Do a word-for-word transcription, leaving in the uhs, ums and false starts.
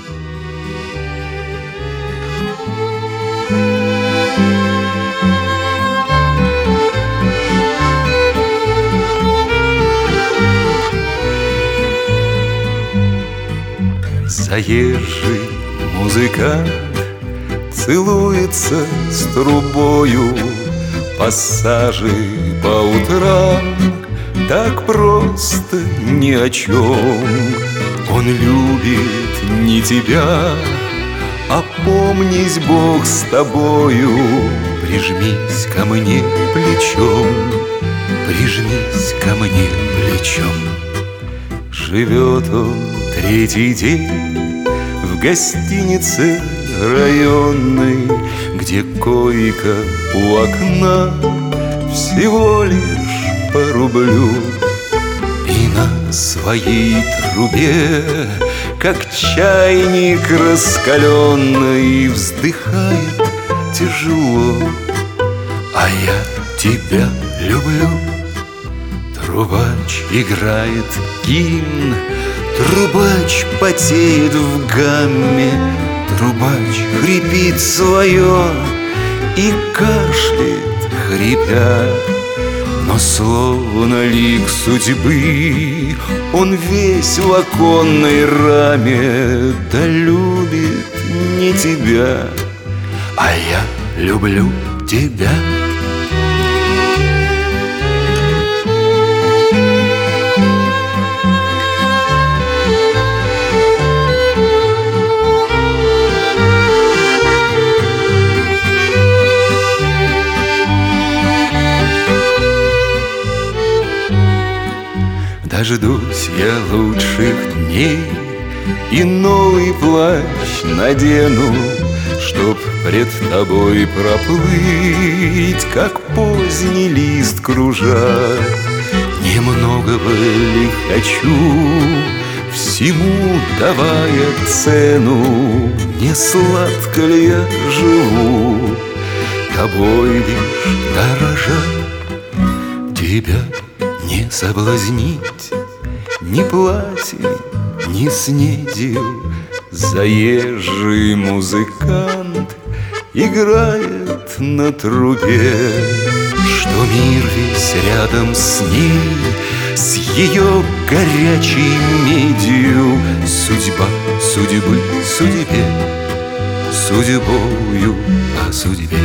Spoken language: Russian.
Заезжий музыкант целуется с трубою, пассажи по утрам так просто ни о чем. Он любит не тебя, опомнись, Бог с тобою. Прижмись ко мне плечом, прижмись ко мне плечом. Живет он третий день в гостинице районной, где койка у окна всего лишь по рублю. И на своей трубе, как чайник раскаленный, вздыхает тяжело: а я тебя люблю. Трубач играет гимн, трубач потеет в гамме, трубач хрипит свое и кашляет, хрипя. Но словно лик судьбы он весь в оконной раме, да любит не тебя, а я люблю тебя. Дождусь я лучших дней и новый плащ надену, чтоб пред тобой проплыть, как поздний лист кружа. Немногого ли хочу, всему давая цену, не сладко ли я живу, тобой лишь дорожа. Тебя не соблазнить ни платьем, ни снедью. Заезжий музыкант играет на трубе, что мир весь рядом с ней, с ее горячей медью. Судьба судьбы судьбе, судьбою о судьбе.